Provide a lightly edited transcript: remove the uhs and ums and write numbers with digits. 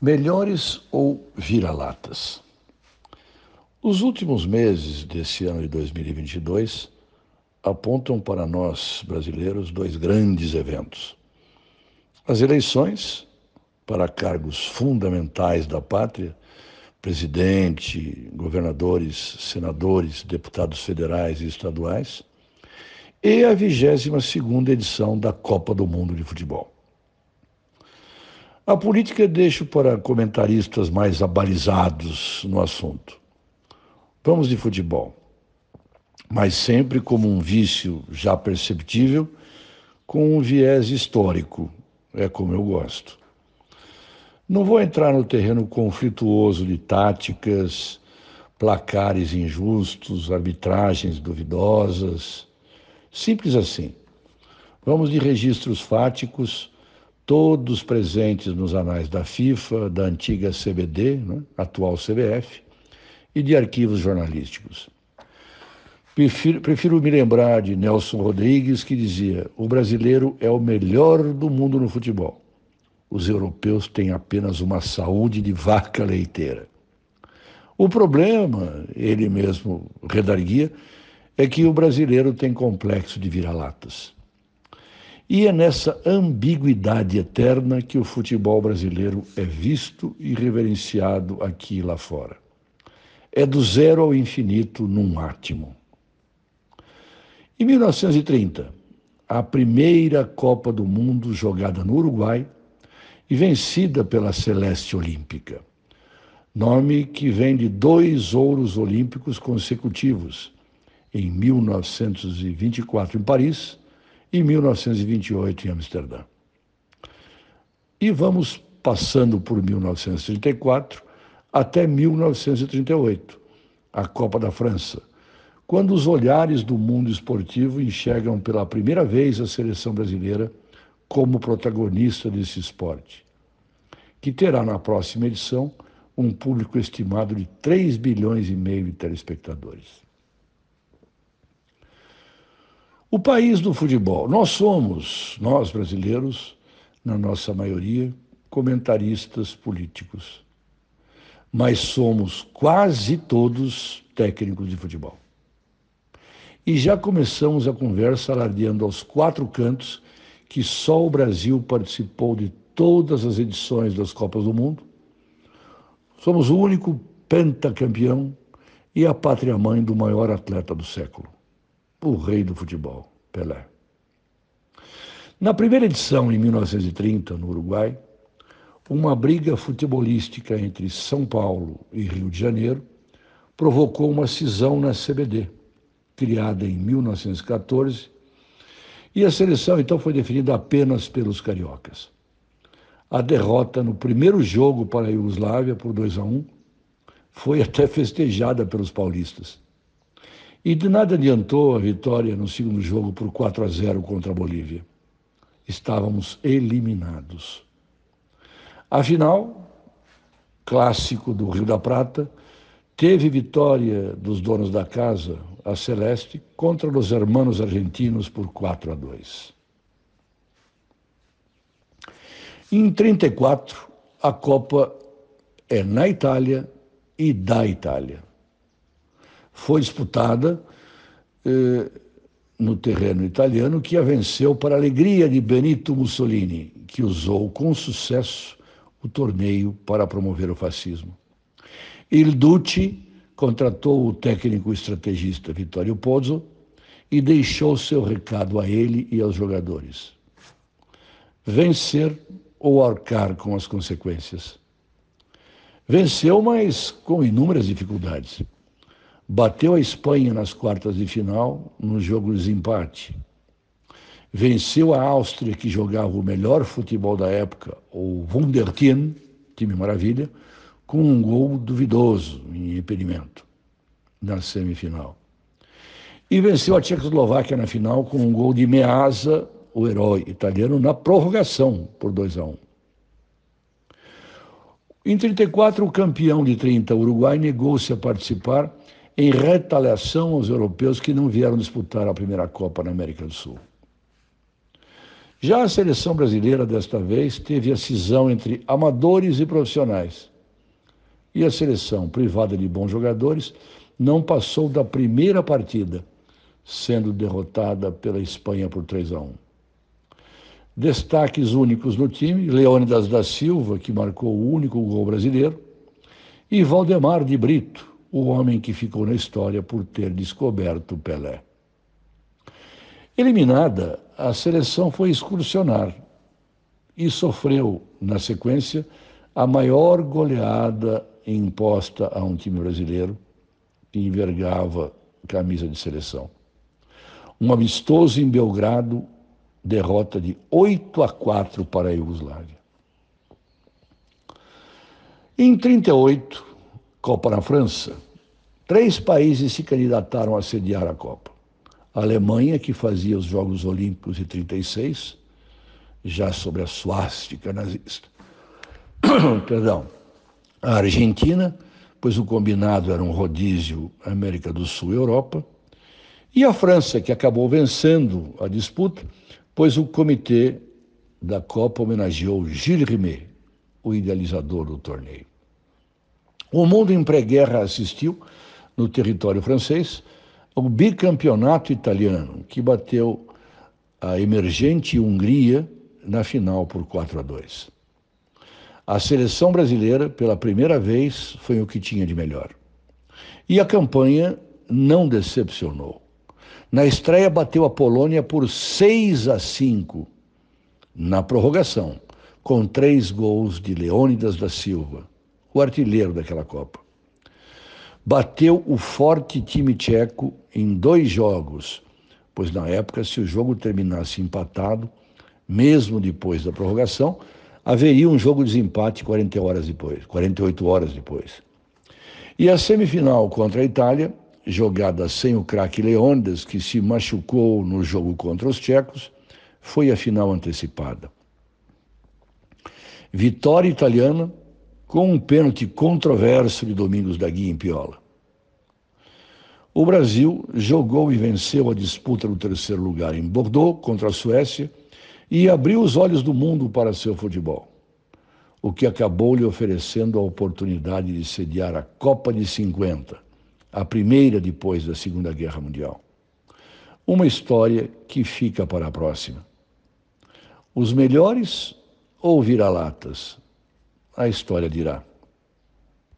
Melhores ou vira-latas? Os últimos meses desse ano de 2022 apontam para nós, brasileiros, dois grandes eventos. As eleições para cargos fundamentais da pátria, presidente, governadores, senadores, deputados federais e estaduais, e a 22ª edição da Copa do Mundo de Futebol. A política deixo para comentaristas mais abalizados no assunto. Vamos de futebol, mas sempre como um vício já perceptível, com um viés histórico, é como eu gosto. Não vou entrar no terreno conflituoso de táticas, placares injustos, arbitragens duvidosas. Simples assim. Vamos de registros fáticos, todos presentes nos anais da FIFA, da antiga CBD, atual CBF, e de arquivos jornalísticos. Prefiro me lembrar de Nelson Rodrigues, que dizia: o brasileiro é o melhor do mundo no futebol. Os europeus têm apenas uma saúde de vaca leiteira. O problema, ele mesmo redarguia, é que o brasileiro tem complexo de vira-latas. E é nessa ambiguidade eterna que o futebol brasileiro é visto e reverenciado aqui e lá fora. É do zero ao infinito num átimo. Em 1930, a primeira Copa do Mundo jogada no Uruguai e vencida pela Celeste Olímpica, nome que vem de 2 ouros olímpicos consecutivos, em 1924 em Paris e 1928 em Amsterdã. E vamos passando por 1934 até 1938, a Copa da França, quando os olhares do mundo esportivo enxergam pela primeira vez a seleção brasileira como protagonista desse esporte, que terá na próxima edição um público estimado de 3,5 bilhões de telespectadores. O país do futebol. Nós brasileiros, na nossa maioria, comentaristas políticos, mas somos quase todos técnicos de futebol. E já começamos a conversa alardeando aos 4 cantos que só o Brasil participou de todas as edições das Copas do Mundo. Somos o único pentacampeão e a pátria-mãe do maior atleta do século, o rei do futebol, Pelé. Na primeira edição, em 1930, no Uruguai, uma briga futebolística entre São Paulo e Rio de Janeiro provocou uma cisão na CBD, criada em 1914, e a seleção então foi definida apenas pelos cariocas. A derrota no primeiro jogo para a Iugoslávia por 2-1 foi até festejada pelos paulistas. E de nada adiantou a vitória no segundo jogo por 4-0 contra a Bolívia. Estávamos eliminados. Afinal, clássico do Rio da Prata, teve vitória dos donos da casa, a Celeste, contra os hermanos argentinos por 4-2. Em 34, a Copa é na Itália e da Itália. Foi disputada no terreno italiano, que a venceu para a alegria de Benito Mussolini, que usou com sucesso o torneio para promover o fascismo. Il Duce contratou o técnico estrategista Vittorio Pozzo e deixou seu recado a ele e aos jogadores: vencer ou arcar com as consequências. Venceu, mas com inúmeras dificuldades. Bateu a Espanha nas quartas de final, no jogo de desempate. Venceu a Áustria, que jogava o melhor futebol da época, o Wunderteam, time maravilha, com um gol duvidoso em impedimento, na semifinal. E venceu a Tchecoslováquia na final com um gol de Meazza, o herói italiano, na prorrogação, por 2-1. Em 34, o campeão de 30, Uruguai, negou-se a participar em retaliação aos europeus que não vieram disputar a primeira Copa na América do Sul. Já a seleção brasileira, desta vez, teve a cisão entre amadores e profissionais. E a seleção, privada de bons jogadores, não passou da primeira partida, sendo derrotada pela Espanha por 3-1. Destaques únicos no time: Leônidas da Silva, que marcou o único gol brasileiro, e Valdemar de Brito, o homem que ficou na história por ter descoberto Pelé. Eliminada, a seleção foi excursionar e sofreu, na sequência, a maior goleada imposta a um time brasileiro que envergava camisa de seleção. Um amistoso em Belgrado, derrota de 8-4 para a Iugoslávia. Em 1938, Copa na França, 3 países se candidataram a sediar a Copa. A Alemanha, que fazia os Jogos Olímpicos de 1936, já sobre a suástica nazista. Perdão. A Argentina, pois o combinado era um rodízio América do Sul e Europa. E a França, que acabou vencendo a disputa, pois o comitê da Copa homenageou Gilles Rimet, o idealizador do torneio. O mundo em pré-guerra assistiu, no território francês, ao bicampeonato italiano, que bateu a emergente Hungria na final por 4-2. A seleção brasileira, pela primeira vez, foi o que tinha de melhor. E a campanha não decepcionou. Na estreia, bateu a Polônia por 6-5, na prorrogação, com 3 gols de Leônidas da Silva, o artilheiro daquela Copa. Bateu o forte time tcheco em 2 jogos, pois na época, se o jogo terminasse empatado, mesmo depois da prorrogação, haveria um jogo de desempate 48 horas depois. E a semifinal contra a Itália, jogada sem o craque Leônidas, que se machucou no jogo contra os tchecos, foi a final antecipada. Vitória italiana com um pênalti controverso de Domingos da Guia em Piola. O Brasil jogou e venceu a disputa no 3º lugar em Bordeaux contra a Suécia e abriu os olhos do mundo para seu futebol, o que acabou lhe oferecendo a oportunidade de sediar a Copa de 50, a primeira depois da Segunda Guerra Mundial. Uma história que fica para a próxima. Os melhores ou vira-latas? A história dirá.